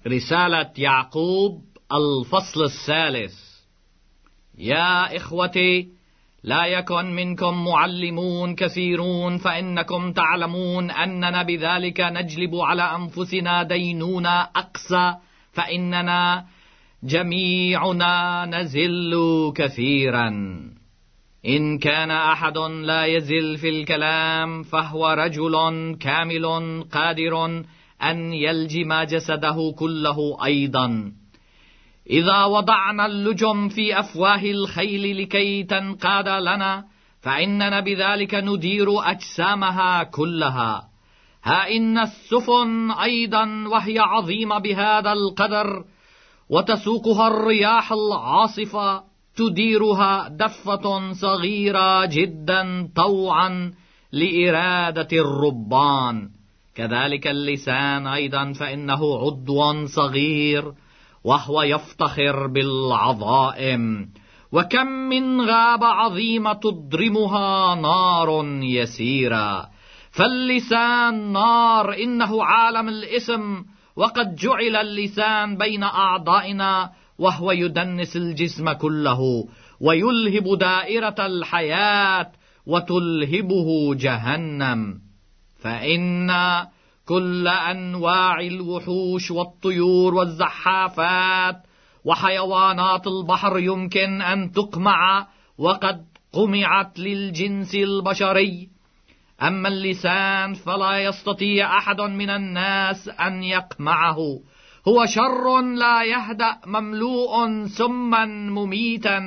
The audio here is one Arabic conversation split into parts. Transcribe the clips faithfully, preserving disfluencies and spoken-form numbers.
رسالة يعقوب الفصل الثالث. يا إخوتي، لا يكن منكم معلمون كثيرون، فإنكم تعلمون أننا بذلك نجلب على أنفسنا دينونة أقسى، فإننا جميعنا نزل كثيرا. إن كان أحد لا يزل في الكلام فهو رجل كامل قادر أن يلجم جسده كله أيضا. إذا وضعنا اللجم في أفواه الخيل لكي تنقاد لنا، فإننا بذلك ندير أجسامها كلها. ها إن السفن أيضا وهي عظيمة بهذا القدر وتسوقها الرياح العاصفة تديرها دفة صغيرة جدا طوعا لإرادة الربان. كذلك اللسان أيضا، فإنه عضو صغير وهو يفتخر بالعظائم. وكم من غابة عظيمة تضرمها نار يسيرة. فاللسان نار، إنه عالم الإثم، وقد جعل اللسان بين أعضائنا وهو يدنس الجسم كله ويلهب دائرة الحياة وتلهبه جهنم. فإن كل أنواع الوحوش والطيور والزحافات وحيوانات البحر يمكن أن تقمع، وقد قمعت للجنس البشري. أما اللسان فلا يستطيع أحد من الناس أن يقمعه، هو شر لا يهدأ، مملوء سما مميتا.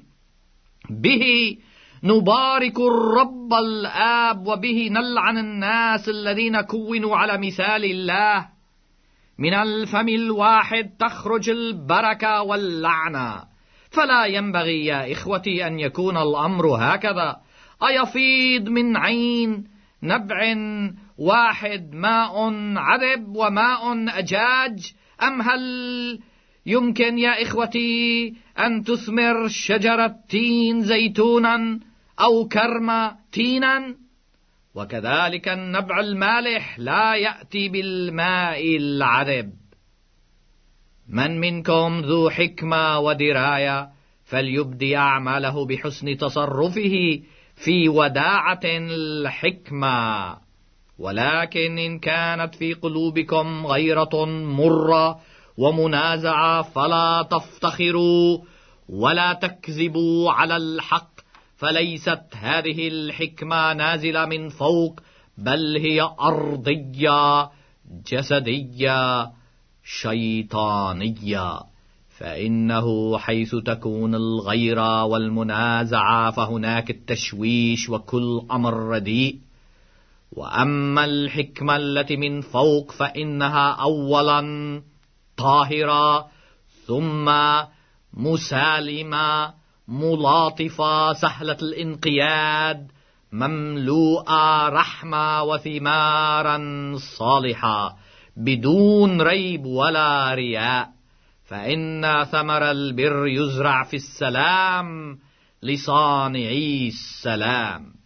به نبارك الرب الآب، وبه نلعن الناس الذين كونوا على مثال الله. من الفم الواحد تخرج البركة واللعنة. فلا ينبغي يا إخوتي أن يكون الأمر هكذا. أيفيض من عين نبع واحد ماء عذب وماء أجاج؟ أم هل يمكن يا إخوتي أن تثمر شجرة تين زيتونا أو كرم تينا؟ وكذلك النبع المالح لا يأتي بالماء العذب. من منكم ذو حكمة ودراية فليبدي أعماله بحسن تصرفه في وداعة الحكمة. ولكن إن كانت في قلوبكم غيرة مرة ومنازعة فلا تفتخروا ولا تكذبوا على الحق، فليست هذه الحكمة نازلة من فوق، بل هي أرضية جسدية شيطانية. فإنه حيث تكون الغيرة والمنازعة فهناك التشويش وكل أمر رديء. وأما الحكمة التي من فوق فإنها أولا طاهرة، ثم مسالمة ملاطفة سهلة الانقياد، مملوءة رحمة وثمارا صالحة بدون ريب ولا رياء. فإن ثمر البر يزرع في السلام لصانعي السلام.